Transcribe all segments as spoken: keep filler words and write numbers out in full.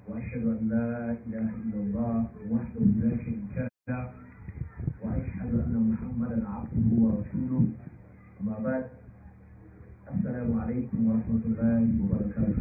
وأشهد أن لا إله إلا الله وحده لا شريك له وأشهد أن محمدا عبده ورسوله أما بعد السلام عليكم ورحمة الله وبركاته.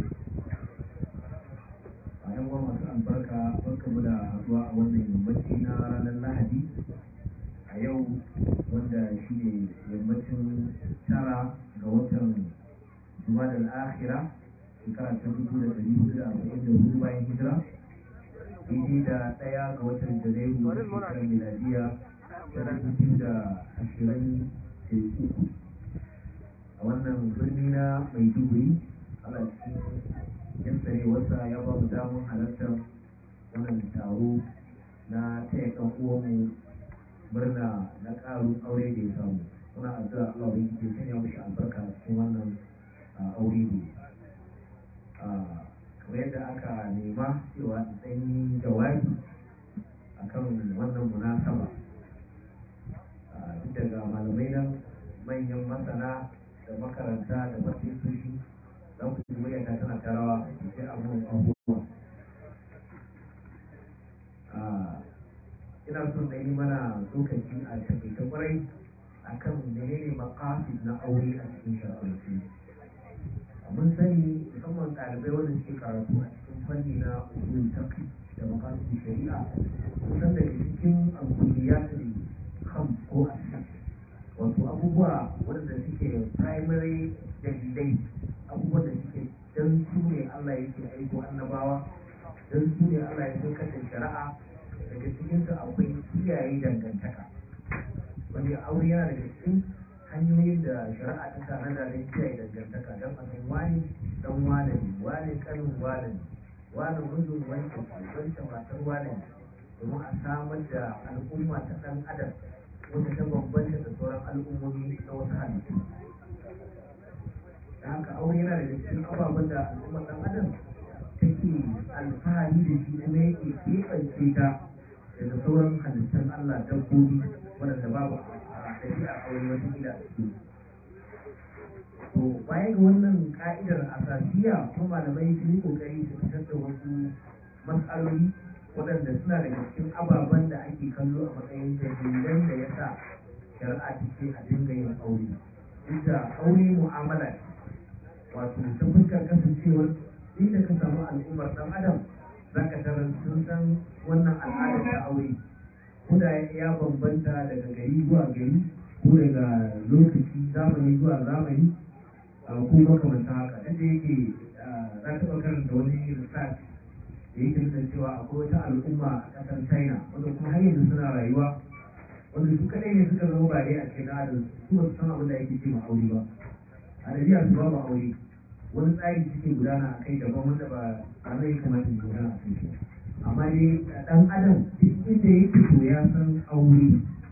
أيها masu albarka barkamu da haɗuwa a wannan yammaci na ranar Lahadi a yau wanda shi ne yammacin tara ga watan Jumadal Akhira shekara ta dubu da ɗari hudu da arba'in da hudu bayan hijira daidai da ɗaya ga watan Janairu na shekarar miladiya ta dubu da ashirin da uku a wannan birni na Maiduguri. Allah cikin yassare wasa ya ba mu damar halartar wannan taro na taya ɗan uwanmu murna na ƙarin aure da ya samu. Muna addu'a Allah ya ke sanya mishi albarka cikin wannan aure ne. Kamar yadda aka nema cewa in yi jawabi akan wannan munasaba, duk daga malamai nan manyan masana da makaranta da farfesoshi za ku ji muryata tana ta rawa da sai abun abubuwa. Ina son da yi mana lokaci a takaice kwarai akan menene maqasid na aure a cikin shari'a. Mun sani musamman ɗalibai wanda suke karatu a cikin fanni na usul fiqh da maqasid shari'a, mun san daga cikin al-kulliyatul khams ko as-sitt, wato abubuwa wanda suke primary dalilai, abubuwan da suke dan su ne Allah yake aiko annabawa, dan su ne Allah ya saukar da shari'a. Daga cikinsu akwai kiyaye dangantaka, wanda aure yana daga cikin hanyoyin da shari'a ta tanada don kiyaye dangantaka, don a san wani dan wane ne, wani kanin wane ne, wani mijin wancan wancan matar wane ne, domin a samar da al'umma ta ɗan adam wanda ta bambanta da sauran al'ummomi na wasu halittu. Da haka aure yana daga cikin ababen da al'ummar ɗan adam take alfahari da shi kuma yake keɓance ta daga sauran halittun Allah dabbobi waɗanda babu a ɗabi'ar aure wata ila a cikin. To baya ga wannan ka'idar asasiya, kuma malamai sun yi kokari su fitar da wasu matsaloli waɗanda suna daga cikin ababen da ake kallo a matsayin dalilan da ya sa shari'a take a dinga yin aure. Duk da aure mu'amala ce, wato ta fuskar kasancewar inda ka samu al'ummar ɗan adam za ka tarar sun san wannan al'adar ta aure, ko da ya bambanta daga gari zuwa gari ko daga lokaci zamani zuwa zamani ko makamanta haka. Duk da yake za ta taɓa karanta wani research da yake nuna cewa akwai wata al'umma a ƙasar China wanda kuma har yanzu suna rayuwa, wanda su kaɗai ne suka zama bare a cikin adal, su ba su san abin da yake ce ma aure ba. A ɗabi'a su babu aure, wani tsari suke gudana a kai daban wanda ba a zai kamata mu gudana a kai shi. Amma dai ɗan adam duk inda yake to ya san aure.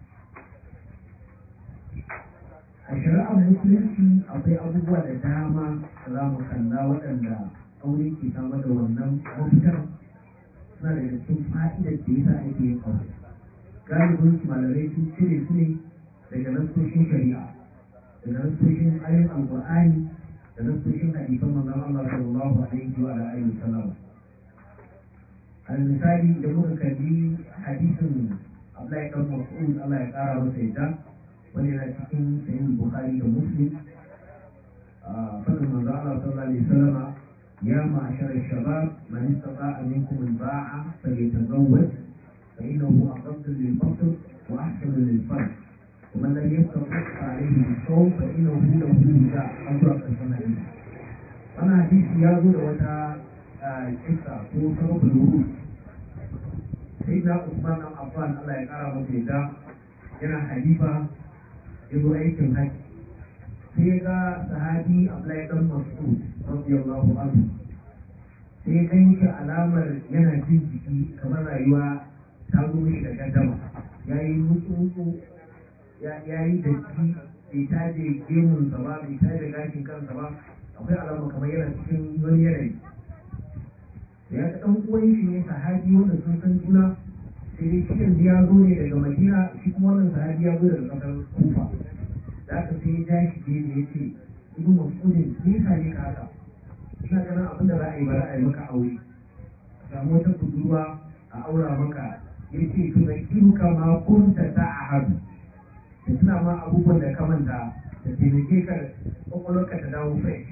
A shari'ar musulunci akwai abubuwa da dama da za mu kalla waɗanda aure ke samar da wannan mafitar, suna daga cikin fa'idar da yasa ake yin aure. Galibin su malamai sun cire su ne daga nassoshin shari'a, daga nassoshin ayoyin alƙur'ani da nassoshin hadisan manzon Allah sallallahu alaihi wa alihi wasallam. Al misali idan muka kalli hadisin Abdullahi dan Mas'ud Allah ya kara masa yadda, wanda yana cikin sahih Bukhari da Muslim, fadin manzon Allah sallallahu alaihi wasallam: ya ma'ashara shabab man istata'a minkum al-ba'a falyatazawwaj fa innahu aqaddu lil-basar wa ahsanu lil-farj ومن لم يستطع فعليه بالصوم فإنه له وجاء. أزرق الحديث. wannan hadisi ya zo da wata kissa ko sababul wurud. Sayyidina Usman dan Affan Allah ya kara masa yadda, yana halifa, ya zo aikin haji, sai ya ga sahabi Abdullahi dan Mas'ud radiyallahu anhu, sai ya gani shi alamar yana jin jiki kamar rayuwa ta zo mishi da gaddama, yayi mutu ya yi datti, bai taje gemunsa ba, bai taje gashin kansa ba, akwai alama kamar yana cikin wani yanayi. Da ya ga ɗan uwan shi ne sahabi wanda sun san juna, sai dai shi yanzu ya zo ne daga Madina, shi kuma wannan sahabi ya zo daga ƙasar Kufa. Da aka sai ya ja shi gefe ya ce, Ibn Mas'udin, me yasa ne ka haka? Ina ganin abin da za a yi ba za a yi maka aure. Ga samu wata budurwa a aura maka yace to zakiruka ma kunta ta'ahadu da tuna ma abubuwan da ka manta da taimake ka kwakwalwarka ta dawo fresh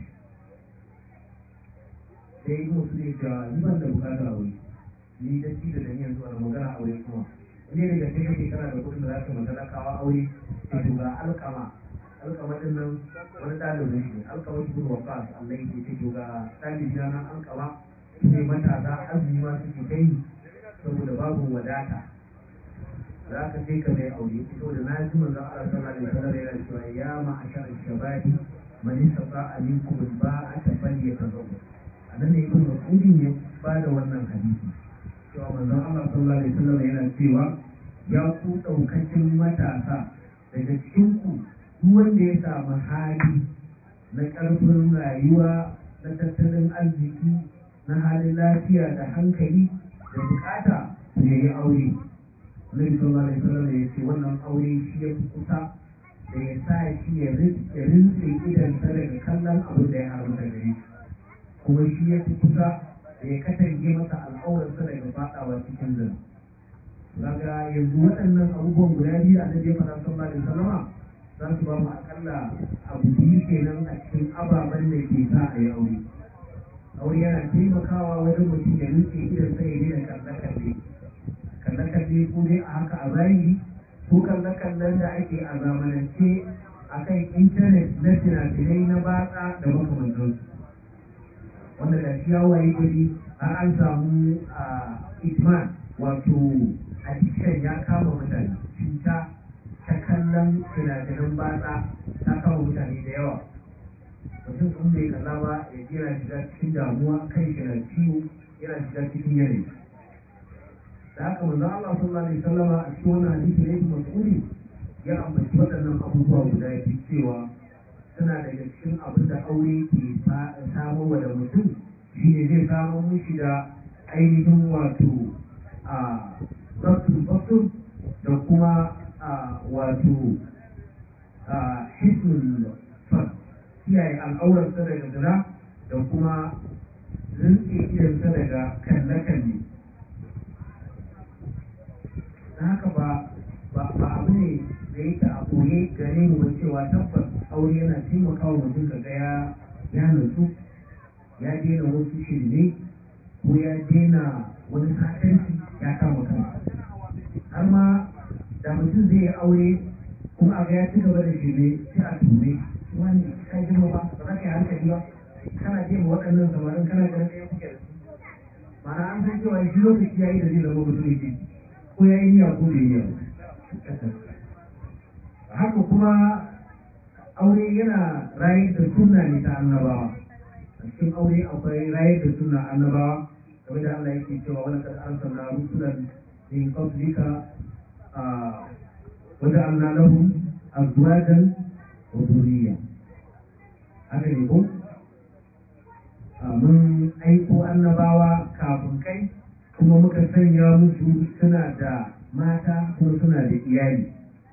sai mutum ne cewa ni ban da bukatar aure ni da ci da ni yanzu wani magana aure kuma inda daga sai kake kana da kudin da za ka matalakawa aure sai to ga alkama alkama din nan wani ɗalibin shi alkama su gudu waka Allah ya ce to ga ɗalibi na nan alkama su ne matasa azumi ma suke kai saboda babu wadata za ka sai ka mai aure saboda na ji manzon Allah sallallahu alaihi wasallam yana cewa ya ma'ashar shababi man istata'a minkum al-ba'ata falyatazawwaj anan ne ibn Mas'ud ya bada wannan hadisi cewa manzon Allah sallallahu alaihi wasallam yana cewa ya ku daukacin matasa daga cikin ku duk wanda ya samu hali na karfin rayuwa na tattalin arziki na halin lafiya da hankali da bukata ya yi aure Nabi sallallahu alaihi wasallam ya ce wannan aure shi ya fi kusa da ya sa shi ya rinse idan sa daga kallon abin da ya haramta gare shi kuma shi ya fi kusa da ya katange masa al'aurarsa daga fadawa cikin zina. Daga yanzu waɗannan abubuwan guda biyu da annabi ya faɗa sallallahu alaihi wasallama za su ba mu akalla abu biyu kenan a cikin ababen da ke sa a yi aure. Aure yana taimakawa wajen mutum ya rinse idan sa ya daina kalle-kalle. Kalle-kalle ko dai a haka a zahiri ko kalle-kallen da ake a zamanance a kan intanet na fina-finai na batsa da makamantansu. Wanda da shi ya waye gari har an samu a idman wato addiction ya kama mutane cuta ta kallon fina-finan batsa ta kama mutane da yawa mutum in bai kalla ba ya ji yana shiga cikin damuwa kan shi na ciwo yana shiga cikin yanayi da haka manzo Allah sallallahu alaihi wasallama a cikin wannan hadisi ne mas'uli ya ambaci waɗannan abubuwa guda biyu cewa suna daga cikin abin da aure ke samar wa da mutum shi ne zai samar mushi da ainihin wato a rabtul basur da kuma a wato a hisnul far kiyaye al'aurarsa daga zina da kuma rinke idansa daga kalle-kalle da haka ba ba abu ne da yake a koye gare mu ba cewa tabbas aure yana taimakawa mutum ka ga ya ya nutsu ya daina wasu shirme ko ya daina wani sakanci ya kama kansa har ma da mutum zai yi aure kuma a ga ya ci gaba da shirme sai a tume wani ka girma ba ba za ka yi hankali ba kana je ma waɗannan samarin kana ganin ɗaya kuke da su mana an san cewa shi lokaci ya yi da zai zama mutum ne ko ya yi niyya ko bai niyya haka kuma aure yana rayar da sunna ne ta annabawa a cikin aure akwai rayar da sunna annabawa game da Allah yake cewa wala kad arsalna rusulan min qablika wa ja'alna lahum azwajan wa dhurriyya haka ne ko mun aiko annabawa kafin kai kuma muka sanya musu suna da mata kuma suna da iyali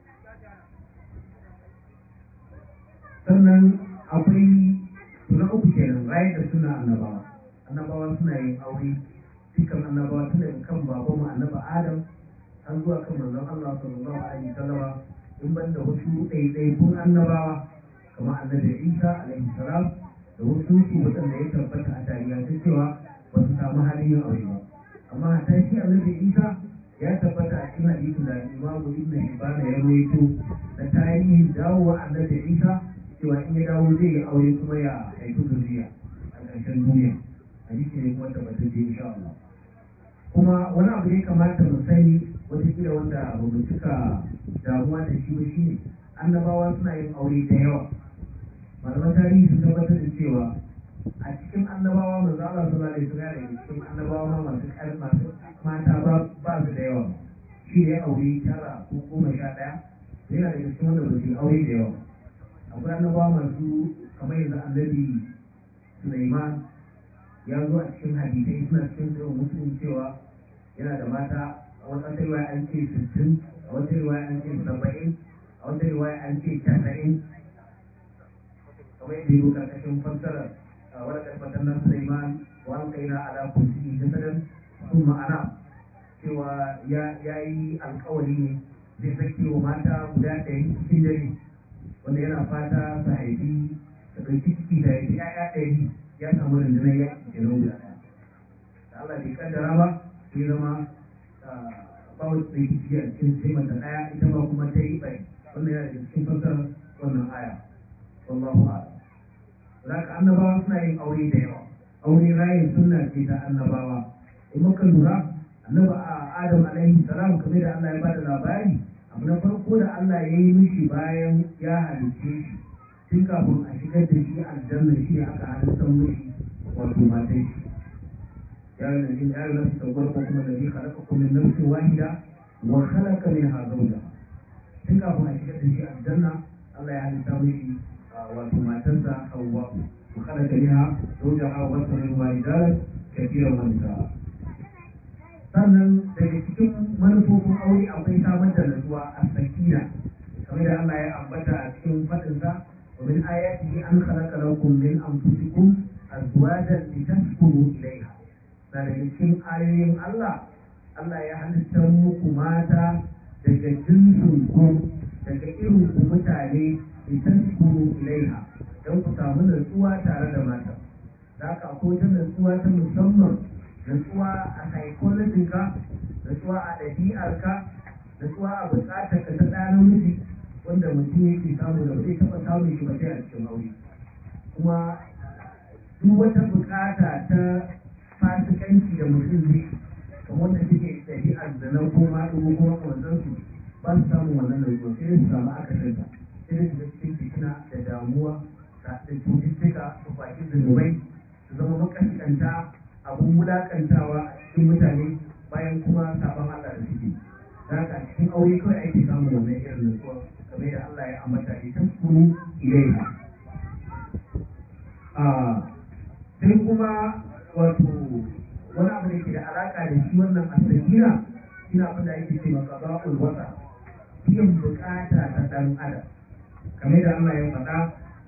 sannan akwai na uku kenan rayar da suna annabawa annabawa suna yin aure dukkan annabawa tun daga kan babanmu annaba adam har zuwa kan manzon Allah sallallahu alaihi wasallama in ban da wasu ɗaiɗaikun annabawa kamar annabi Isa alaihi salam da wasu su waɗanda ya tabbata a tarihi ta cewa ba su samu halin yin aure ba amma hatta shi annabi Isa ya tabbata a cikin hadisin da Imam Ibn Hibban ya rawaito da tarihin dawowa annabi Isa cewa in ya dawo zai yi aure kuma ya haifi zuriya a ƙarshen duniya hadisi ne kuma tabbatacce insha Allah kuma wani abu da ya kamata mu sani wataƙila wanda ba mu cika damuwa da shi ba shine annabawa suna yin aure da yawa malaman tarihi sun tabbatar da cewa a cikin annabawa manzo Allah sallallahu alaihi wasallam da cikin annabawa ma masu ƙar masu mata ba ba su da yawa shi ne aure tara ko goma sha ɗaya yana daga cikin wanda ba su aure da yawa akwai annabawa masu kamar yanzu annabi Sulaiman ya zo a cikin hadisai suna cikin sayan musulun cewa yana da mata a wata riwaya an ce sittin a wata riwaya an ce saba'in a wata riwaya an ce casa'in kamar yadda ya zo karkashin fassarar ولقد فتنا سليمان والقينا على كرسيه جسدا sun ma'ana cewa ya yi alkawari ne zai sake wa mata guda ɗari cikin dare wanda yana fata su haifi ta ɗauki ciki ta haifi ‘ya'ya ɗari ya samu rundunar yaƙi kenan guda ɗaya da Allah bai kaddara ba sai zama ba wata ɗauki ciki a cikin sai mata ɗaya ita ma kuma ta yi ɓari wannan yana daga cikin fassarar wannan aya wallahu a'lam. Zaka annabawa suna yin aure da yawa aure rayin sunna ce ta annabawa in muka lura annabi Adam alaihi salam kamar da Allah ya bada labari abu na farko da Allah ya yi mishi bayan ya halicce shi tun kafin a shigar da shi aljanna shi ne aka halittar mishi wato matan shi ya yi nabi ya yi nasu tagwar ko kuma nabi halaka kuma min nafsin wahida wa halaka min hazauja tun kafin a shigar da shi aljanna Allah ya halitta mishi wato matarsa Hawwa wa halaka minha zawjaha wa basa minhuma rijalan kathiran wa nisaa. Sannan daga cikin manufofin aure akwai samar da nutsuwa a sakina kamar da Allah ya ambata a cikin fadinsa wa min ayatihi an khalaqa lakum min anfusikum azwajan litaskunu ilayha. Da daga cikin ayoyin Allah Allah ya halitta muku mata daga jinsin ku daga irin ku mutane litaskunu ilayha don ku samu nutsuwa tare da mata. Da haka akwai wata nutsuwa ta musamman nutsuwa a psychologin-ka, nutsuwa a ɗabi'arka, nutsuwa a buƙatar ka ta ɗanar miji wanda mutum yake samu da zai taɓa samun shi ba sai a cikin aure. Kuma duk wata buƙata ta fasikanci da mutum zai kamar wanda suke ɗabi'ar da na koma ɗugo kuma kamantansu ba su samun wannan nutsuwa sai su samu akasinta sai su ga cikin fitina da damuwa da cututtuka su faɗi zunubai su zama makaskanta abun wulakantawa a cikin mutane bayan kuma sabon Allah da suke. Haka cikin aure kawai ake samun wannan irin nutsuwa game da Allah ya ambata ne ta suru ilaiha. Sai kuma wato wani abu da ke da alaka da shi wannan asakina ina abin da ake ce maka ba'ul wasa biyan bukata ta dan adam. Kamar da Allah ya faɗa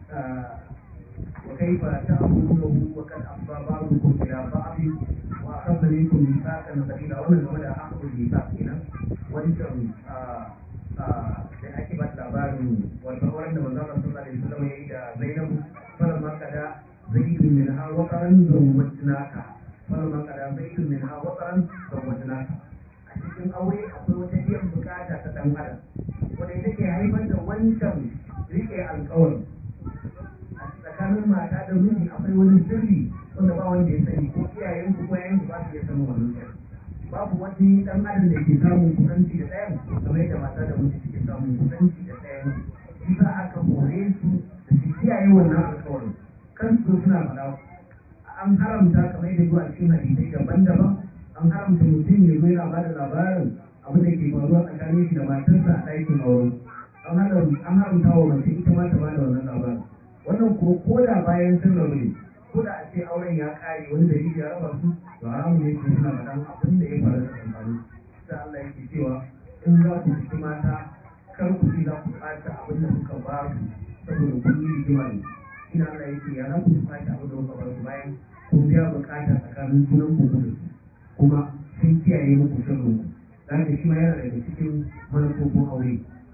وكيف تأخذونه وقد أفضى بعضكم إلى بعض وأخذنا منكم ميثاقا غليظا wannan game da akhul mithaq kenan wancan da ake ba labarin wato auren da manzo Allah sallallahu alaihi wasallam yayi da Zainabu falamma kada zaidun minha wataran zawwajnaka falamma kada zaidun minha wataran zawwajnaka a cikin aure akwai wata biyan bukata ta dan adam wanda yake haifar da wancan rike alƙawarin tsakanin mata da miji akwai wani sirri wanda ba wanda ya sani ko iyayen ku ko yayin ku ba su iya sanin wannan sirri babu wani dan adam da ke samun kusanci da ɗayan kamar da mata da miji suke samun kusanci da ɗayan isa aka hore su da su kiyaye wannan alƙawarin kan su suna faɗa an haramta kamar da zuwa cikin hadisai daban-daban an haramta mutum ya zo yana ba da labarin abin da ke faruwa tsakanin shi da matarsa a ɗakin aure an haramta wa mace ita ma ta ba da wannan labarin wannan kuma ko da bayan sun rabu ne ko da a ce auren ya kare wani dalili ya raba su to haramun ne su suna faɗan abin da ya faru da tsakanin sai Allah yake cewa in za ku fiti mata kar ku ce za ku ɓata abin da kuka ba su saboda kun yi rigima ne ina Allah yake ya za ku ɓata abin da kuka ba su bayan kun biya bukata tsakanin sunan ku da su kuma sun kiyaye muku sirrin ku da haka shi ma yana daga cikin manufofin aure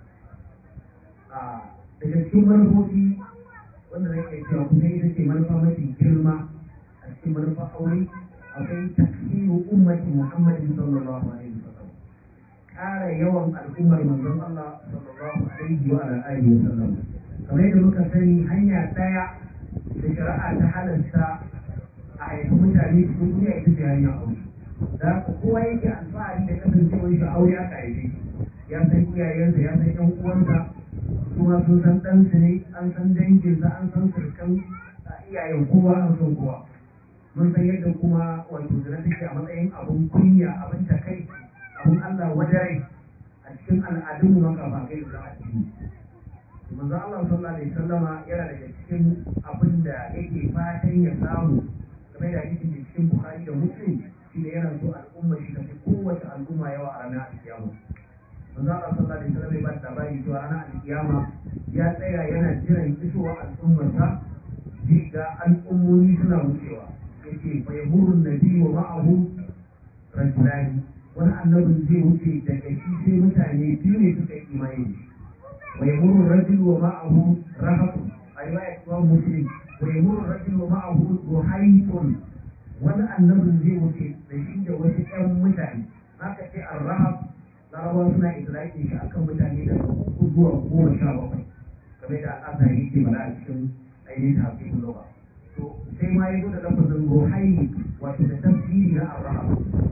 daga cikin manufofi wanda zai iya cewa kusa ita ce manufa mafi girma a cikin manufa aure akwai tafsiru ummati Muhammadin sallallahu alaihi wasallam ƙara yawan al'ummar manzon Allah sallallahu alaihi wa ala alihi wasallam kamar yadda muka sani hanya ɗaya da shari'a ta halasta a haifi mutane cikin duniya ita ce hanyar aure da haka kowa yake alfahari da kasancewar shi aure aka haife ya san iyayensa ya san ƴan uwansa kuma sun san ɗansu ne an san danginsa an san surkan iyayen kowa an san kowa mun san yadda kuma wato zina take a matsayin abin kunya abin takai abin Allah wadarai a cikin al'adunmu makafa kai da addini manzo Allah sallallahu alaihi wasallama yana daga cikin abin da yake fatan ya samu game da hadisin da cikin Bukhari da Muslim shi da yana so al'umma shi ta fi kowace al'umma yawa a ranar alkiyama manzo Allah sallallahu alaihi wasallam ya ba labari cewa ranar alkiyama ya tsaya yana jiran isowa al'ummarsa zai ga al'ummomi suna wucewa yace fa yamurru nabi wa ma'ahu rajulani wani annabin zai wuce daga shi sai mutane biyu ne suka yi imani da shi wa yamurru rajulu wa ma'ahu rahatun a riwayat Imam Muslim wa yamurru rajulu wa ma'ahu ruhaytun wani annabin zai wuce da shi da wasu ƴan mutane haka ce ar-rahab larabawa suna itlaqin shi akan mutane da zuwa goma sha bakwai kamar da al'ada yake bala a cikin ainihin hakimin lugha to sai ma yazo da lafazin ruhayt wato da tafsiri na ar-rahab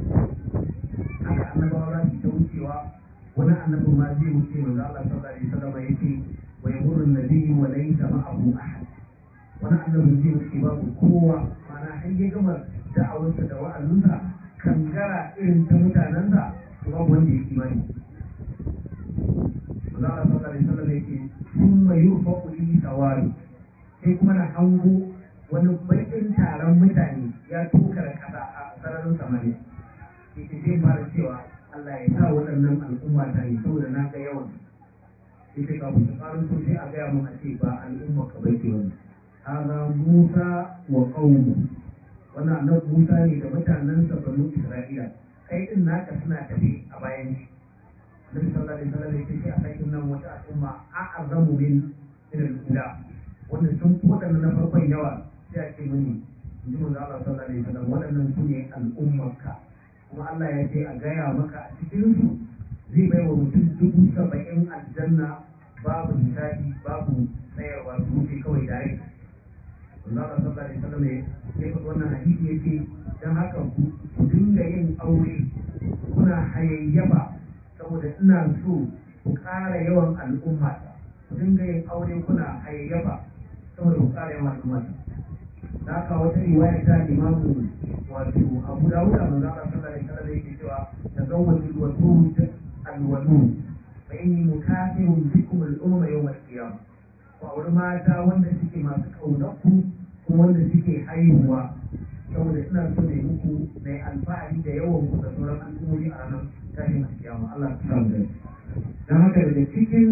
haka annabawa za su ta wucewa wani annabin ma zai wuce manzo Allah sallallahu alaihi wasallam yace wa yamurru an-nabiyyu wa laysa ma'ahu ahad wani annabin zai wuce babu kowa mana har ya gama da'awarsa da wa'azinsa kangara irin ta mutanensa to babu wanda ya imani manzo Allah sallallahu alaihi wasallam yace thumma yurfa'u li sawari sai kuma na hango wani bakin taron mutane ya tokar kasa a sararin samaniya yake zai fara cewa Allah ya sa waɗannan al'umma ta ne saboda na ga yawan yake kafin su ƙarin so sai a gaya mun a ce ba al'umma ka bace wani haza Musa wa qaumu wannan annabi Musa ne da mutanensa banu Isra'ila kai din naka suna tafi a bayan shi Annabi sallallahu alaihi wasallam yake sai a sakin nan wata al'umma a'azamu min min al-ula wanda sun fi waɗannan na farkon yawa sai a ce mini in ji manzo Allah sallallahu alaihi wasallam waɗannan su ne al'ummarka kuma Allah ya ce a gaya maka a cikinsu zai bai wa mutum dubu saba'in aljanna babu hisabi babu tsayarwa su wuce kawai dare Allah sallallahu alaihi wasallam ya faɗi wannan hadisi yace dan haka ku ku dinga yin aure kuna hayayyafa saboda ina so ku ƙara yawan al'umma ku dinga yin aure kuna hayayyafa saboda ku ƙara yawan al'umma da haka wata riwaya ta imamu wato Abu Dawud manzo Allah sallallahu alaihi wasallam yake cewa tazawwajul wadud alwadud fa inni mukafirun bikum al-umma yawm al-qiyamah ko aure mata wanda suke masu kaunarku kuma wanda suke haihuwa saboda ina so ne muku na alfahari da yawan ku da sauran al'ummomi a ranar tashin kiyama Allah ya samu da dan haka daga cikin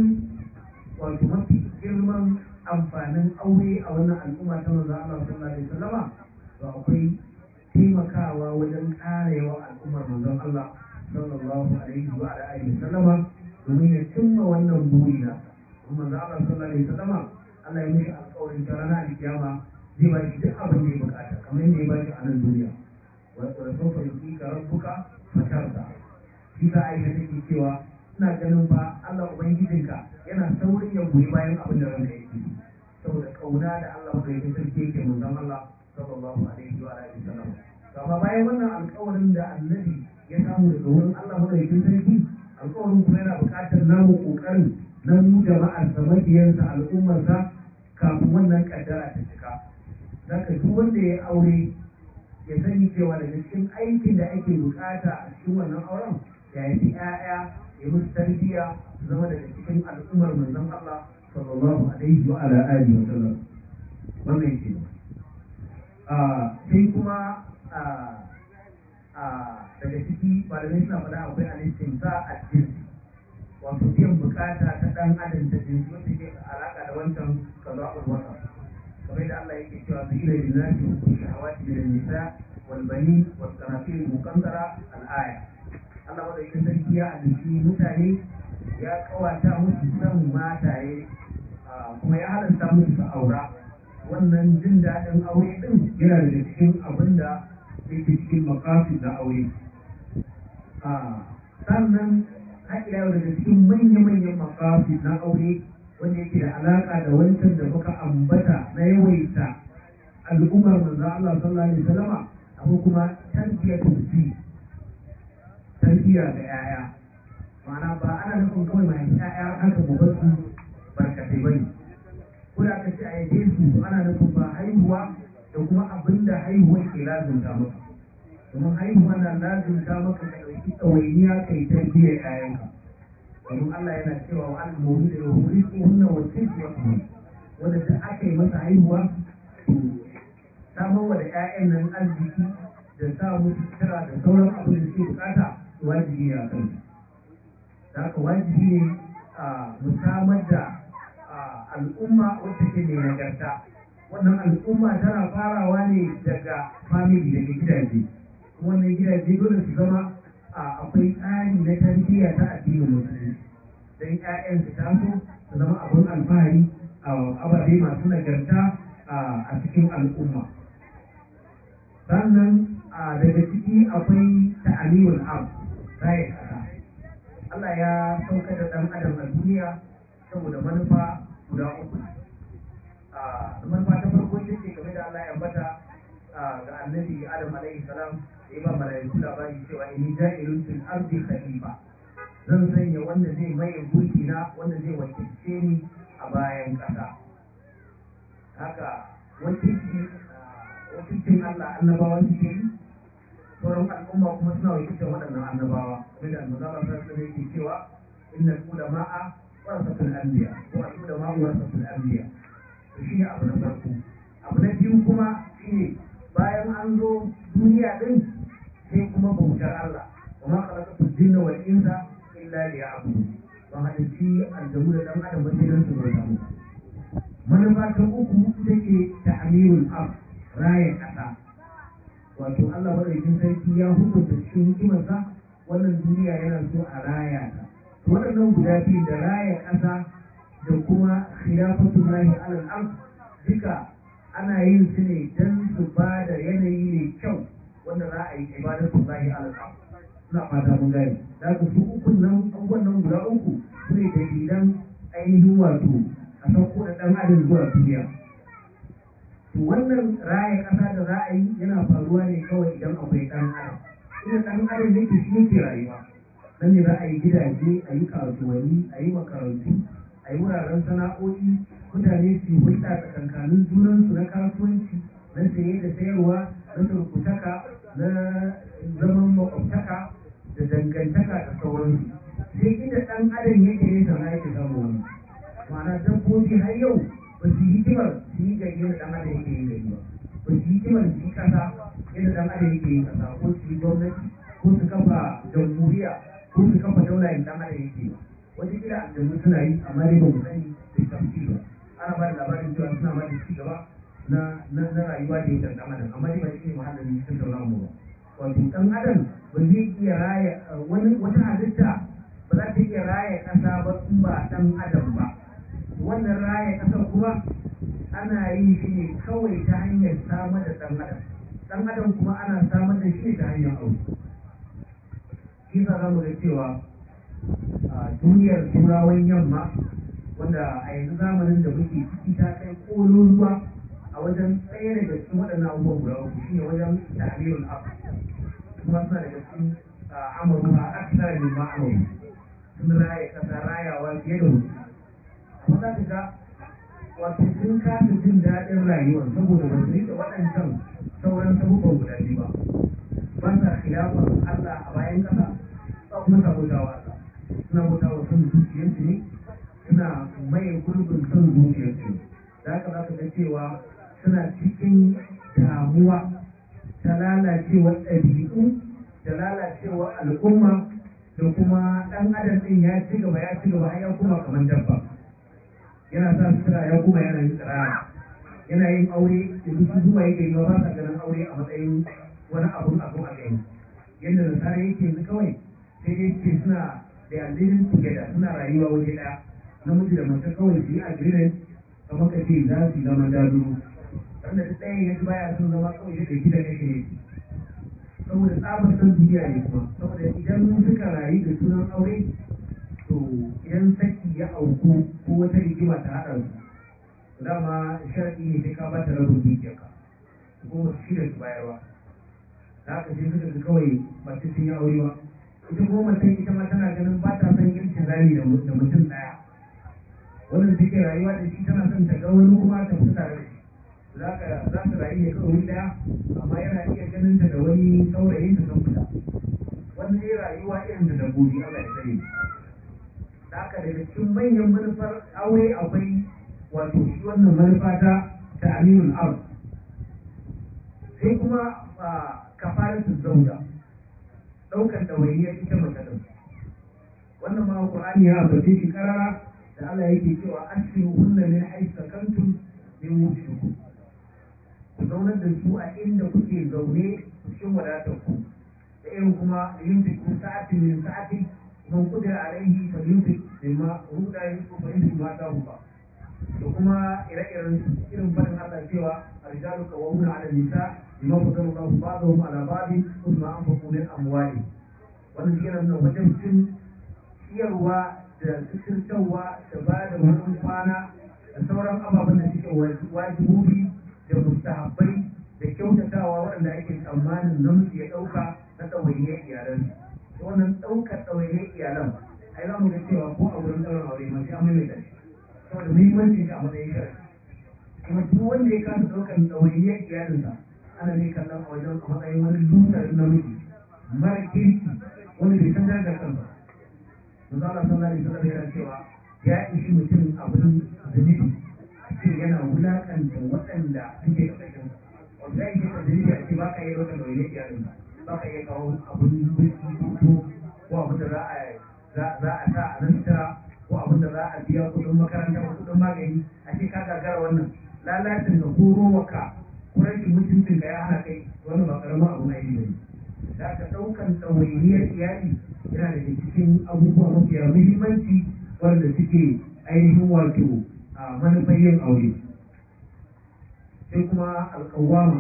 wato mafi girman amfanin aure a wannan al'umma ta manzo Allah sallallahu alaihi wasallama to akwai taimakawa wajen ƙara yawan al'ummar manzon Allah sallallahu alaihi wa alihi wasallama domin ya cimma wannan buri na kuma manzo Allah sallallahu alaihi wasallama Allah ya mishi alƙawarin ta ranar alkiyama zai ba shi duk abin da ya bukata kamar yadda ya ba shi a nan duniya wa sawfa yu'tika rabbuka fatarda kisa aisha take cewa ina ganin fa Allah ubangijinka yana saurin ya goyi bayan abin da ranka yake saboda kauna da Allah madaukakin sarki yake manzon Allah sallallahu alaihi wa alihi wasallam amma bayan wannan alƙawarin da annabi ya samu daga wurin Allah madaukakin sarki alƙawarin kuma yana buƙatar namu kokarin na mu jama'ar sa mabiyansa al'ummarsa kafin wannan kaddara ta cika zaka duk wanda ya aure ya sani cewa daga cikin aikin da ake bukata a cikin wannan auren ya yi ƴaƴa ya musu tarbiyya su zama daga cikin al'ummar manzon Allah sallallahu alaihi wa ala alihi wa sallam wannan ke a sai kuma a a daga ciki malamai suna faɗa akwai al-istimta al-jinsi wato biyan bukata ta dan adam ta jinsi wanda ke alaka da wancan qada'ul waqf kamar da Allah yake cewa zina lillahi shahawati min an-nisa wal banin wal qanatir al-muqantara al-aya Allah madaukakin sarki ya halitta mutane ya kawata musu san mataye kuma ya halatta musu su aura wannan jin daɗin aure din yana daga cikin abin da yake cikin maqasid na aure sannan haƙila yau daga cikin manya-manyan maqasid na aure wanda yake da alaƙa da wancan da muka ambata na yawaita al'ummar manzo Allah sallallahu alaihi wasallama akwai kuma tarbiyatul fi tarbiya ga yaya ma'ana ba ana nufin kawai mai yaya haka gobe su barkatai bane ko da aka ce a yaje su ana nufin ba haihuwa da kuma abinda haihuwa ke lazumta maka domin haihuwa na lazumta maka ka ɗauki ɗawainiya kai tarbiyar yayanka domin Allah yana cewa wa al-mawlud lahu rizquhunna wa kiswatuhun wanda duk aka yi masa haihuwa to samar wa da ƴaƴan nan arziki da sa musu kira da sauran abin da suke bukata wajibi ne a kan da haka wajibi ne a mu samar da al'umma wacce ke mai nagarta wannan al'umma tana farawa ne daga family daga gidaje wannan gidaje dole su zama akwai tsari na tarbiyya ta addinin musulunci don ƴaƴan su taso su zama abin alfahari a ababe masu nagarta a cikin al'umma. Sannan daga ciki akwai ta'amirul ard raya ƙasa. Allah ya sauka da ɗan adam a duniya saboda manufa guda uku. Manufa ta farko ita ce game da Allah ya ambata ga annabi Adam alaihi salam da ya ba malaiku labari cewa inni ja'ilun fil ardi khalifa, zan sanya wanda zai maye gurbi na, wanda zai wakilce ni a bayan ƙasa. Haka wakilci wakilcin Allah annabawa suke yi, sauran al'umma kuma suna wakilcin waɗannan annabawa, game da almazala sallallahu alaihi yake cewa innal ulama'a warasatul anbiya ko al ulama'u warasatul anbiya. To shine abu na farko. Abu na biyu kuma shine bayan an zo duniya din sai kuma bautar Allah, wa ma khalaqatul jinna wal insa illa liya'budun. Wa halicci aljanu da dan adam ba sai dan su bauta mu. Manufa ta uku ita ce ta'amirul ard, raya kasa. Wato Allah madaukakin sarki ya hukunta cikin hikimarsa wannan duniya yana so a raya ta. Waɗannan guda biyu da raya kasa da kuma khilafatul lahi alal ard duka ana yin su ne don su ba da yanayi mai kyau wanda za a yi ibadatul lahi alal ard. Ina fata mun gani. Da su ukun nan abubuwan nan guda uku su ne dalilan ainihin wato a sauko da ɗan adam zuwa duniya. To wannan raya ƙasa da za a yi yana faruwa ne kawai idan akwai ɗan adam. Inda ɗan adam yake shi yake rayuwa. Nan ne za a yi gidaje, a yi kasuwanni, a yi makarantu, a yi wuraren sana'o'i, mutane su hulɗa tsakankanin junansu na kasuwanci, na saye da sayarwa, na surkutaka, na zaman makwabtaka da dangantaka da sauransu. Sai inda ɗan adam yake ne sana yake samu wani. Ma'ana dabbobi har yau ba su yi hikimar su yi gari yadda ɗan adam yake yin gari ba. Ba su yi hikimar su yi ƙasa yadda ɗan adam yake yin ƙasa, ko su yi gwamnati, ko su kafa jamhuriya, ko su kafa daula yadda ɗan adam yake ba. Wata kila aljanu suna yi amma dai ba mu sani da tafsi ba. Ana ba da labarin cewa suna ba da ci gaba na na rayuwa da yake ɗan adam, amma dai ba shi ne muhallin cikin sauran mu ba. Wato ɗan adam ba zai iya raya wani wata halitta ba za ta iya raya ƙasa ba in ba ɗan adam ba. Wannan raya ƙasar kuma ana yin shi ne kawai ta hanyar samar da ɗan adam. Ɗan adam kuma ana samar da shi ne ta hanyar aure. Shi yasa za mu ga cewa duniyar turawan yamma, wanda a yanzu zamanin da muke ciki ta kai ƙololuwa a wajen ɗaya daga cikin waɗannan abubuwan guda uku, shi ne wajen ta'amirul ard. Kuma suna daga cikin amaruha aksara min ma amaru, sun raya ƙasa rayawa fiye da wasu. Amma za ka ga wato sun kasa jin daɗin rayuwar saboda ba su rike waɗancan sauran sabubban guda biyu ba. Ba sa khilafar Allah a bayan ƙasa, ba kuma sabotawa Allah. Suna bautawa son zuciyarsu ne, suna maye gurbin son zuciyarsu ne. Da haka za ka ga cewa suna cikin damuwa ta lalacewar ɗabi'u, da lalacewar al'umma, da kuma ɗan adam ɗin ya ci gaba ya ci gaba har ya kuma kamar dabba. Yana sa sutura ya kuma yana yin tsirara, yana yin aure da su zuwa yake yi ba sa ganin aure a matsayin wani abun abu a gani. Yadda nasara yake yanzu kawai sai dai ce suna da living together, suna rayuwa waje ɗaya, namiji da mace kawai su yi agreement kamar ka ce za su zama daduro. Wanda duk ɗayan ya ji baya son zama kawai ya ɗauki da kashe ne. Saboda tsabar san duniya ne kuma, saboda idan suka rayu da sunan aure, to idan saki ya auku ko wata rigima ta haɗa su, dama sharadi ne sai ka ba ta rabin dukiyarka, ko ba su shirya su bayarwa. Da haka sai suka ga kawai ba ta sun yi aure ba. Ita kuma mace ita ma tana ganin ba ta son yin tizami da mutum ɗaya. Wannan take rayuwa da shi tana son ta ga wani kuma ta fita tare da shi. Za ka za su rayu ne kawai wuri ɗaya, amma yana iya ganin ta da wani saurayin ta san fita. Wannan ne rayuwa irin da dabbobi, Allah ya sani. Da haka daga cikin manyan manufar aure akwai wato shi wannan manufa ta ta'amirul ard. Sai kuma kafaratul zawja, daukan dawainiyar ita mace din. Wannan ma Qur'ani ya ambace shi karara da Allah yake cewa ashiruhunna min haythu sakantum min wujdikum. Ku zaunar da su a inda kuke zaune cikin wadatar ku. irin kuma yunfik sa'atin min sa'ati man qudira alaihi falyunfik mimma huwa rizqu fa inna ma ta'ufa da kuma ire-iren irin fadin Allah cewa arjalu qawwamuna 'ala an-nisa bima faddala Allahu ba'dahum 'ala ba'din kuma anfaqu min amwalihim wannan yana nuna wajen cin ciyarwa da suturtarwa da ba da wurin kwana da sauran ababen da suke wajibobi da mustahabbai da kyautatawa waɗanda ake tsammanin namiji ya ɗauka na ɗawainiyar iyalan da wannan ɗaukar ɗawainiyar iyalan ai za mu ga cewa ko a wurin ɗaurin aure ma sai an maimaita shi saboda muhimmancin shi a matsayin sharadi kuma duk wanda ya kasa ɗaukar ɗawainiyar iyalinsa ana mai kallon a wajen a matsayin wani lusarin namiji mara kirki wanda bai san darajar kansa manzo Allah sallallahu alaihi wasallam yana cewa ya ishi mutum abin zunubi ce yana wulakanta waɗanda suke da kashin wanda ya ishe ka zunubi a ce baka iya ɗaukar ɗawainiyar iyalinka baka iya kawo abin buki ko abin da za a za a sa a nan sutura ko abin da za a biya kuɗin makaranta ko kuɗin magani a ce ka gagara wannan lalacin ka ko rowarka ko rashin mutuncin ka ya hana kai wannan ba karamin abun aiki bane da ka ɗaukan ɗawainiyar iyali yana daga cikin abubuwa mafiya muhimmanci wanda suke ainihin wato a manufar yin aure sai kuma alƙawama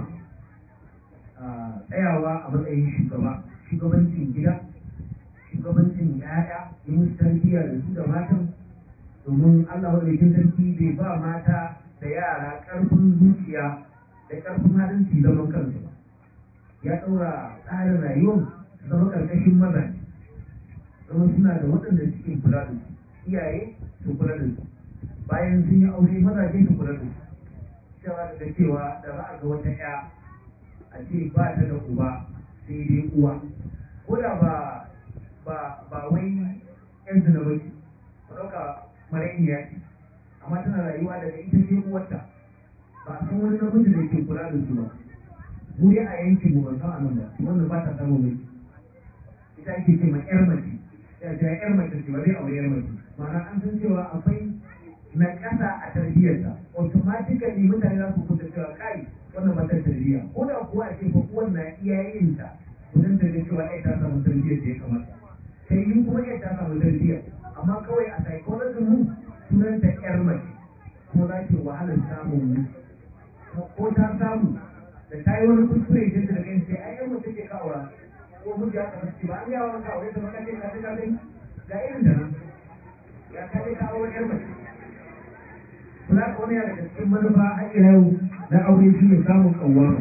tsayawa a matsayin shugaba shugabancin gida shugabancin ya'ya yi musu tarbiyya da su da matan domin Allah madaukakin sarki bai ba mata da yara ƙarfin zuciya da ƙarfin halin su zaman kansu ba ya ɗaura tsarin rayuwar su zama ƙarƙashin maza zama suna da waɗanda suke kula da su iyaye su kula da su bayan sun yi aure mazaje su kula da su sai za ka ga cewa da za a ga wata ƴa a ce ba ta da uba sai dai uwa ko da ba ba ba wai yan zina ba ce ba ɗauka marainiya ce amma tana rayuwa daga ita sai uwarta ba a san wani namiji da ke kula da su ba mu dai a yankin mu ban san anan ba wannan ba ta samun miji ita ake ce ma yar mace ya ce yar mace ce ba zai aure yar mace ma'ana an san cewa akwai na ƙasa a tarbiyyarta automatically mutane za su kuta cewa kai wannan ba ta tarbiyya ko da kuwa a ce fa uwan na iyayenta wajen ta ga cewa ai ta samu tarbiyyar da ya kamata sai yi kuma ai ta samu tarbiyya amma kawai a psychology mu sunanta yar mace kuma za ki wahalar samun mu ko ta samu da ta yi wani kuskure sai ta da kai sai ai yan mace ce ka aura ko miji aka mace ba an yawa maka aure ta maka ce ka ce ka gani ga irin da nan ya ka je ka aure yar mace kula ka wani daga cikin manufa har ila yau na aure shi ne samun kawama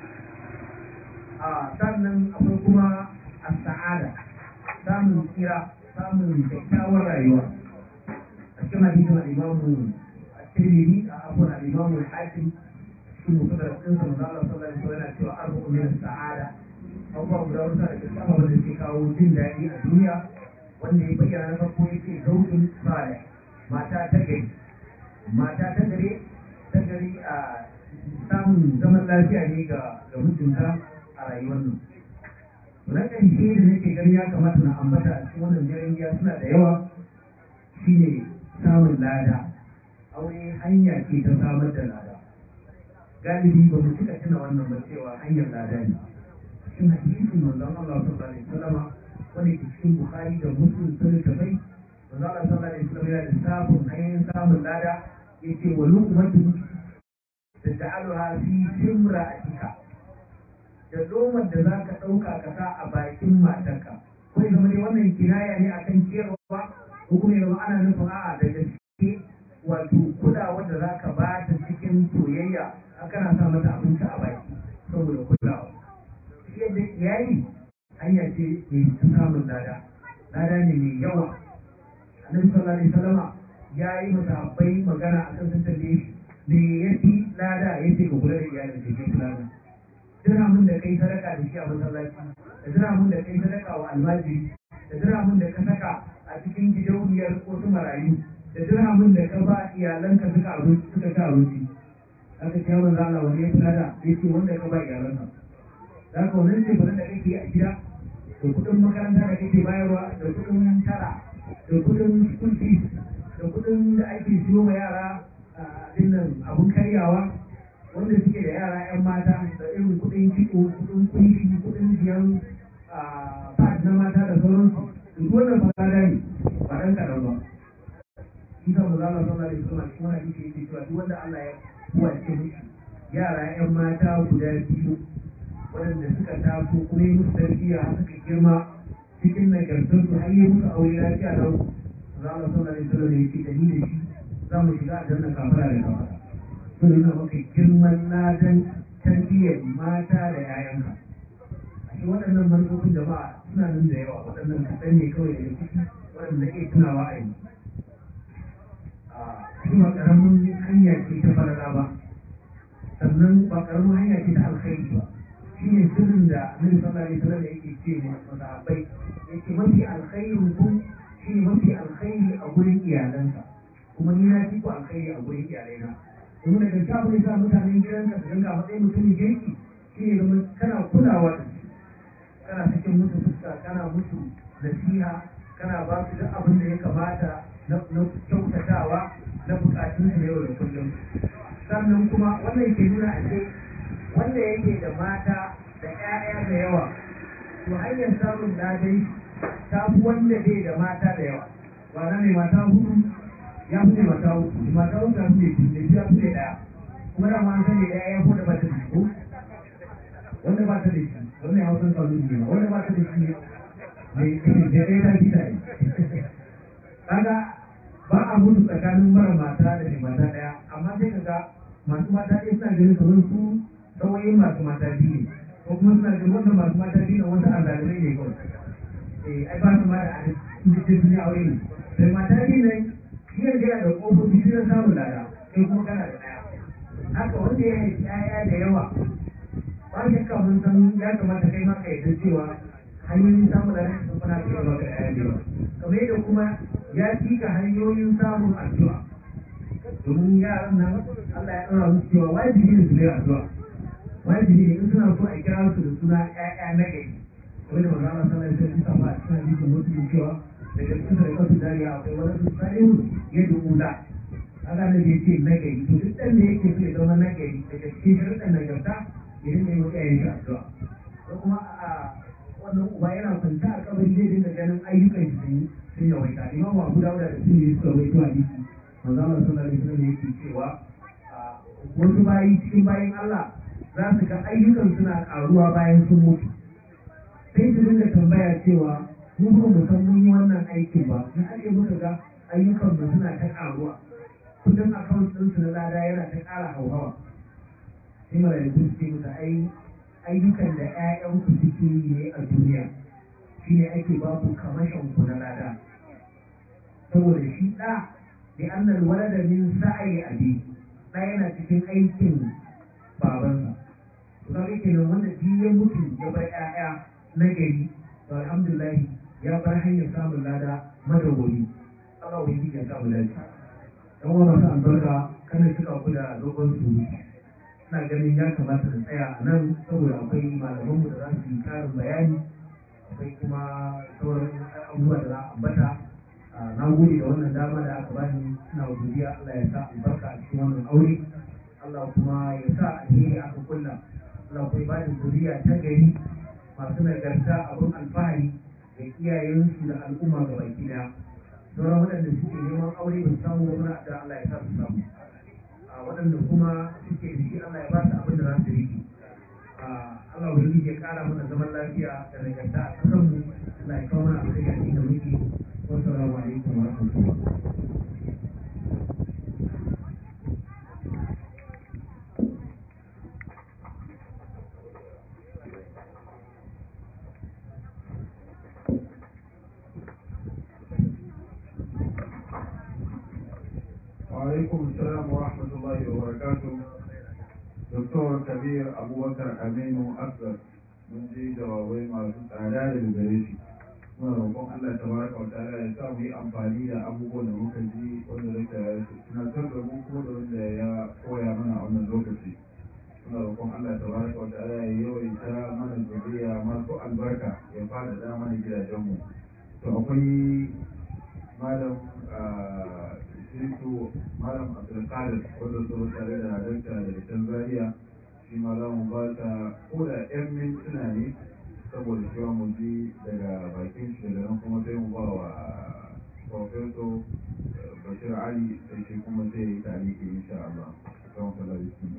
a sannan akwai kuma as-sa'ada samun tsira samun kyakkyawar rayuwa a cikin hadisin al-imamu at-Tirmidhi a abun al-imamu al-Hakim shi mutum da sun sanar da Allah sallallahu alaihi wasallam cewa arba'un min as-sa'ada abubuwa guda wasu da cikin ababen da suke kawo jin daɗi a duniya wanda ya bayyana na farko ya ce zaujin salih mata ta gari mata ta gare ta gari a samun zaman lafiya ne ga ga mijinta a rayuwar nan na ƙarshe da nake gani ya kamata na ambata a cikin wannan jiran giya suna da yawa shine samun lada aure hanya ce ta samar da lada galibi ba mu cika tuna wannan ba cewa hanyar lada ne cikin hadisin manzon Allah sallallahu alaihi wasallama wanda ke cikin Bukhari da Muslim sun tafai manzon Allah sallallahu alaihi wasallama yana da sabon hanyoyin samun lada yace wa luqmatu taj'aluha fi simra'atika da lomar da zaka dauka ka sa a bakin matarka ko ya zama dai wannan kinaya ne akan ciyarwa ko kuma ya zama ana nufin a'a da gaske wato kulawa da zaka ba ta cikin soyayya kana sa mata abinci a baki saboda kulawa yadda iyali hanya ce mai samun lada lada ne mai yawa annabi sallallahu alaihi wasallama ya yi masahabbai magana a kan sun tambaye shi me ya fi lada ya ce ka kula da iyalin da ke lada dirhamin da kai sadaka da shi a masallaci da dirhamin da kai sadaka wa almajiri da dirhamin da ka saka a cikin gidauniyar wasu marayu da dirhamin da ka ba iyalanka suka abinci suka ci abinci aka ce manzo Allah wani ya fi lada yace wanda ka ba iyalanka da ka wannan ce da kake a gida da kudin makaranta da kake bayarwa da kudin tara da kudin school fees da kudin da ake siyo ma yara abin nan abun karyawa wanda suke da yara yan mata da irin kudin kitso kudin kunshi kudin biyan fat na mata da sauransu duk wannan fasada ne ba ɗan kaɗan ba shi ka mu zala sallallahu alaihi wasallam cikin wani hadisi yake cewa duk wanda Allah ya kuwace mishi yara ƴan mata guda biyu waɗanda suka taso kuma yi musu tarbiyya har suka girma cikin nagartar su har yi musu aure lafiya lau zala sallallahu alaihi wasallam yake da ni da shi za mu shiga aljanna kafara da kafara to yana maka girman ladan tarbiyyar mata da 'ya'yanka shi waɗannan manufofin jama'a suna nan da yawa waɗannan kaɗan ne kawai daga ciki waɗanda ke tunawa a yi shi ba ƙaramin hanya ce ta falala ba sannan ba ƙaramin hanya ce ta alkhairi ba shi ne sirrin da annabi sallallahu alaihi wasallam yake ce masahabbai yake mafi alkhairin ku shi ne mafi alkhairi a gurin iyalansa kuma ni na fi ku alkhairi a gurin iyalaina domin da gaskiya abin da sa mutanen gidanka su dinga matsayin mutumin kirki shi ne zama kana kulawa da su kana cikin musu fuska kana musu nasiha kana ba su duk abin da ya kamata na kyautatawa na bukatun su na yau da kullum sannan kuma wannan ke nuna a ce wanda yake da mata da 'ya'ya da yawa to hanyar samun dadai ta fi wanda bai da mata da yawa wana mai mata hudu ya fi mai mata hudu mata hudu ya fi mai biyu mai biyu ya fi mai daya kuma da ma an sani daya ya fi da ba ta da shi wanda ba ta da shi wannan ya hausan kawo ne ba wanda ba ta da shi ne da ɗaya ta fi ta yi kaga ba a mutu tsakanin mara mata da mai mata ɗaya amma sai ka ga masu mata ɗaya suna ganin kamar su tsawayin masu mata biyu ne ko kuma suna ganin wannan masu mata biyu na wasu azalimai ne kawai eh ai ba su ma da adalci inda ce sun yi aure ne mai mata biyu ne shi ne yana da ƙofofi shi na samun lada kai kuma kana da ɗaya haka wanda ya haifi 'ya'ya da yawa ba shakka mun san ya kamata kai ma ka yarda cewa hanyoyin samun lada sun kuna kai ba ka ɗaya da yawa kamar yadda kuma ya fi ka hanyoyin samun addu'a domin yaran nan Allah ya ɗora musu cewa wajibi ne su yi addu'a wajibi ne in suna so a kira su da suna ƴaƴa na gari kamar da manzo Allah sallallahu alaihi wasallam ba a cikin hadisin muslim cewa daga cikin sadaqatu jariya akwai wani su salihun yad'u la kaga ne yake na gari to duk dan da yake so ya zama na gari daga cikin sharuɗan nagarta ya dinga yi wa iyayen shi addu'a ko kuma a wannan uba yana kwanta a kabari zai dinga ganin ayyukan shi sun sun yawaita imamu Abu Dawud da Tirmidhi suka rawaito hadisi manzo Allah sallallahu alaihi wasallam yake cewa wasu bayi cikin bayin Allah za su ga ayyukan suna karuwa bayan sun mutu sai su dinga tambaya cewa mu ba mu san mun yi wannan aikin ba na ake muka ga ayyukan mu suna ta karuwa kudin account din su na lada yana ta ƙara hauhawa sai malaiku su ce musu ai ayyukan da ƴaƴan ku suke yi ne a duniya shine ake ba ku kamashin ku na lada saboda shi da bi annal walada min sa'i abi da yana cikin aikin babansa to kaga kenan wanda shi ya mutu ya bar ƴaƴa na gari to alhamdulillah ya bar hanyar samun lada madawwami Allah wani ya samu dace dan uwa masu albarka kana cika ku da dogon surutu ina ganin ya kamata da tsaya a nan saboda akwai malamanmu da za su yi karin bayani akwai kuma sauran abubuwa da za a ambata na gode da wannan dama da aka bani ina godiya Allah ya sa albarka a cikin wannan aure Allah kuma ya sa alheri aka kulla Allah kuma ya bani zuriya ta gari masu nagarta abin alfahari da iyayensu da al'umma ga baki daya sauran waɗanda suke neman aure ba su samu ba muna da Allah ya sa su samu waɗanda kuma suke da shi Allah ya ba su abin da za su rike Allah wani ya ƙara mana zaman lafiya da nagarta a ƙasarmu Allah ya kawo mana alheri a cikin da muke wassalamu alaikum wa rahmatullah وعليكم السلام ورحمة الله وبركاته دكتور كبير أبو بكر أمين أكبر من جي جوابي ما سعداء لبريشي muna roƙon Allah tabaraka wa ta'ala ya sa mu yi amfani da abubuwan da muka ji wanda zai tunatar da mu kuma da wanda ya koya mana a wannan lokaci muna roƙon Allah tabaraka wa ta'ala ya yawaita mana zuriya masu albarka ya faɗaɗa mana gidajenmu to akwai malam Sirtu malam Abdulkadir wanda su tare da halarta da can Zaria shi ma za mu ba ta ko da ƴan mintuna ne saboda cewa mu ji daga bakin shi, daga nan kuma sai mu ba wa Professor Bashir Ali sai shi kuma sai ya yi taliki insha Allah. Don kula da shi.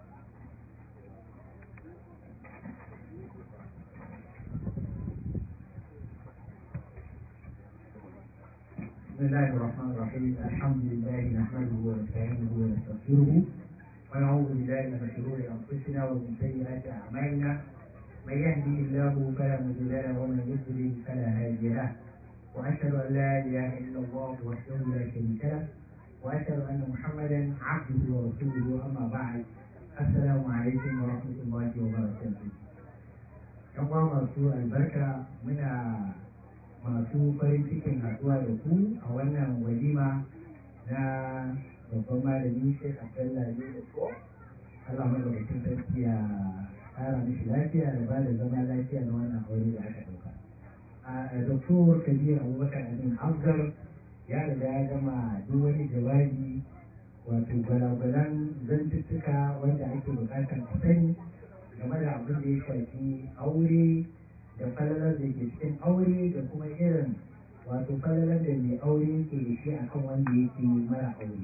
بسم الله الرحمن الرحيم. الحمد لله نحمده ونستعينه ونستغفره ونعوذ بالله من شرور انفسنا ومن سيئات اعمالنا. من يهده الله فلا مضل له ومن يضلل فلا هادي له. واشهد ان لا اله الا الله وحده لا شريك له واشهد ان محمدا عبده ورسوله. اما بعد، السلام عليكم ورحمه الله وبركاته. yan uwa masu albarka, muna masu farin cikin haɗuwa da ku a wannan walima na babban malami Sheikh Abdullahi da ko Allah madaukakin sarki ya ƙara mishi lafiya da ba da zama lafiya na wannan aure da aka ɗauka. A Doktor Kabir Abubakar Amin Afzal ya riga ya gama duk wani jawabi, wato gwalagwalan zantuttuka wanda ake buƙatar a sani game da abin da ya shafi aure da falalar da ke cikin aure da kuma irin wato falalar da mai aure ke da shi akan wanda yake mara aure.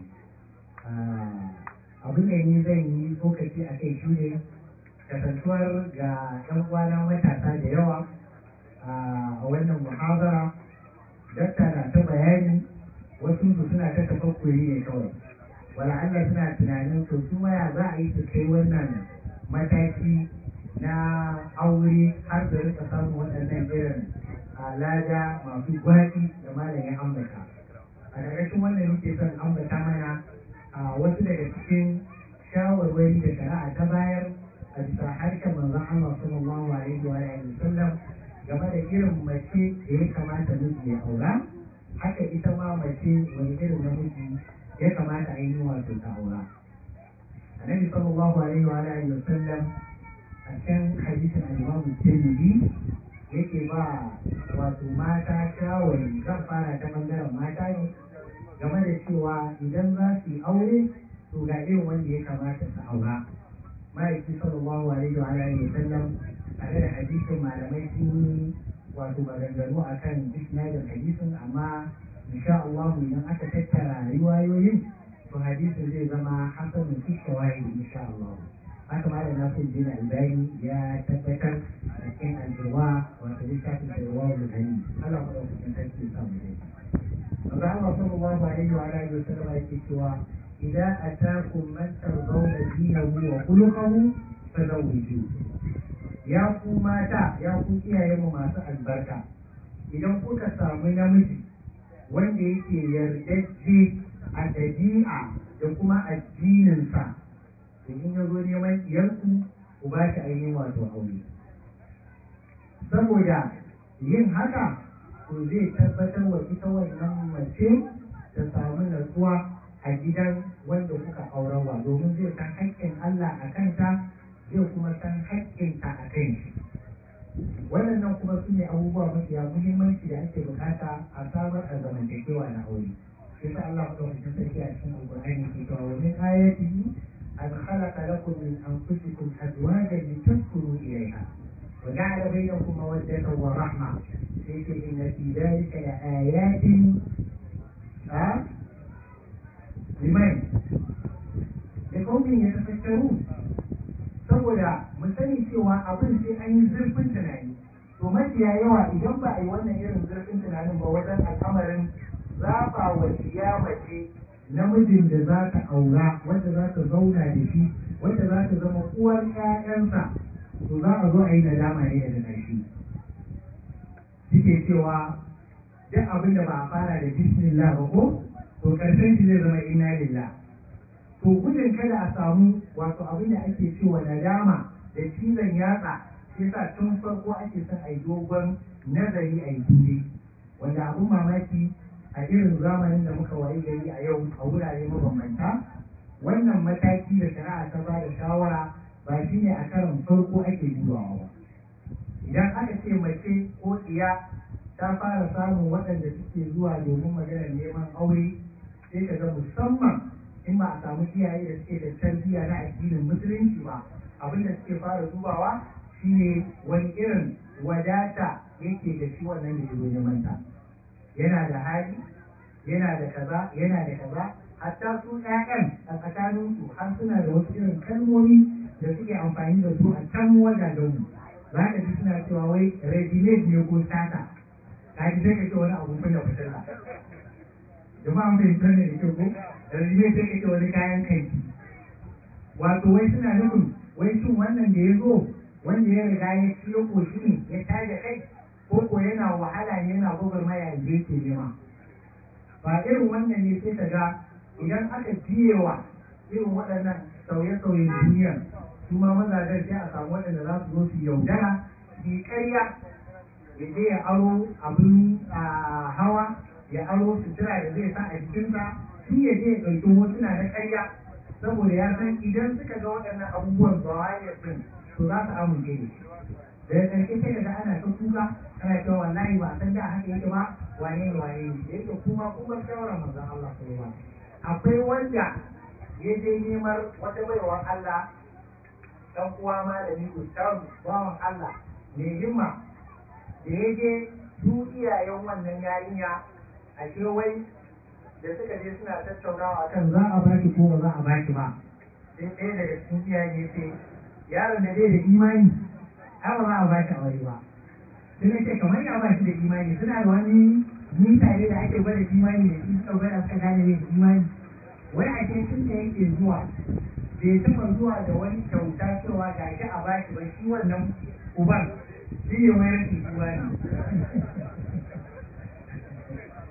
Abin da ni zan yi tsokaci a kai shi ne kasantuwar ga 'yan kwana matasa da yawa a wannan muhabara. Dakta na ta bayani, wasu su suna ta tafakkuri ne kawai, wala Allah suna tunanin to su maya za a yi su kai wannan mataki na aure har da rika samun waɗannan irin lada masu gwaɗi da malam ya ambata. A ƙarƙashin wannan muke son ambata mana a wasu daga cikin shawarwari da shari'a ta bayar a bisa harshen manzon Allah sallallahu alaihi wa alihi wasallam game da irin mace da ya kamata miji ya aura, haka ita ma mace wani irin namiji ya kamata a yi wato ta aura. Annabi sallallahu alaihi wa alihi wasallam a can hadisin al-Imam Tirmidhi yake ba wato mata shawari, zan fara ta bangaren mata ne, game da cewa idan za su yi aure to ga irin wanda ya kamata su aura. Ma'aiki sallallahu alaihi wa alihi wasallam tare da hadisin malamai sun yi wato maganganu akan isnadin hadisin, amma insha Allah idan aka tattara riwayoyin to hadisin zai zama hasanun fi shawahid insha Allah. Haka malam Nasiruddin Albani ya tabbatar a cikin al'irwa, wato littafin al'irwa wal hadith. Allah madaukakin sarki ya samu dai. Maza Allah sallallahu alaihi wa alihi wa sallam yake cewa idza atakum man tardawna dinahu wa khuluquhu fazawwiju. Ya ku mata, ya ku iyayen mu masu albarka, idan kuka samu namiji wanda yake yardajje a dabi'a da kuma addininsa, to in ya zo neman iyarku ku ba shi ainihin wato aure. Saboda yin haka to zai tabbatar wa ita wannan mace ta samu natsuwa a gidan wanda kuka aurawa, domin zai san haƙƙin Allah a kanta, zai kuma san haƙƙinta a kan shi. Waɗannan kuma su ne abubuwa mafiya muhimmanci da ake bukata a samar a zamantakewa na aure. Yasa Allah madaukakin sarki a cikin Alƙur'ani ke cewa wa min ayatihi أن خلق لكم من أنفسكم أزواجا لتسكنوا إليها وجعل بينكم مودة ورحمة إن في ذلك لآيات أه؟ لمن؟ لقوم يتفكرون. saboda mu sani cewa abin sai an yi zurfin tunani, to mafiya yawa idan ba a yi wannan irin zurfin tunanin ba wajen al'amarin zaɓa wa mace namijin da za ta aura, wanda za ta zauna da shi, wanda za ta zama uwar ƴaƴansa, to za a zo a yi nadama ne daga ƙarshe. Suke cewa duk abin da ba a fara da bismillah ba ko, to ƙarshen shi zai zama inna lillah. To gudun kada a samu wato abin da ake cewa nadama da cizon yatsa, sai sa tun farko ake son a yi dogon nazari a yi dure, wanda abin mamaki a irin zamanin da muka wayi gari a yau a wurare mabambanta, wannan mataki da shari'a ta ba da shawara ba shi ne a karon farko ake dubawa ba. Idan aka ce mace ko iya ta fara samun waɗanda suke zuwa domin maganar neman aure, sai ka ga musamman in ba a samu iyaye da suke da tarbiyya na addinin musulunci ba, abin da suke fara dubawa shine wani irin wadata yake da shi wannan da ya zo neman ta. Yana da hali, yana da kaza, yana da kaza, hatta su ƴaƴan a tsakaninsu har suna da wasu irin kalmomi da suke amfani da su a can wajajenmu. Za ka ji suna cewa wai ready-made ne ko sata, ka ji sai ka ce wani abun kunya fitila. Jama'a mai tsanne da ke ko ready-made sai ka ce wani kayan kanki. Wato wai suna nufin wai shin wannan da ya zo wanda ya riga ya ci ya koshi ne ya taje kai ko ko yana wahala ne yana gwagwarmaya da yake nema. Ba irin wannan ne sai ka ga idan aka biyewa irin waɗannan sauye-sauyen duniyar su ma mazajen sai a samu waɗanda za su zo su yaudara su yi ƙarya, ya je ya aro abin hawa, ya aro sutura da zai sa a jikinsa, shi ya je ya ɗauki hotuna na ƙarya saboda ya san idan suka ga waɗannan abubuwan zawayar din to za su amince da shi. Daga ƙarshe sai ka ga ana ta kuka ana cewa wallahi ba san da haka yake ba, wane ne wane ne da yake kuma kun bar shawarar manzon Allah sallallahu alaihi wasallam. Akwai wanda ya je neman wata baiwar Allah dan uwa malami ustazu bawan Allah mai himma, da ya je su iyayen wannan yarinya a wai da suka je suna tattaunawa akan za a baki ko ba za a baki ba, sai ɗaya daga cikin iyayen ya ce yaron da bai da imani ai ba za a baki aure ba. Sai na ce kamar ya ba shi da imani, suna da wani mutane da ake gwada imani da shi suka gwada suka gane yin imani. Wai a ce tun da yake zuwa bai taɓa zuwa da wani kyauta cewa ga shi a baki ba, shi wannan uban shi ne wai rashin imani.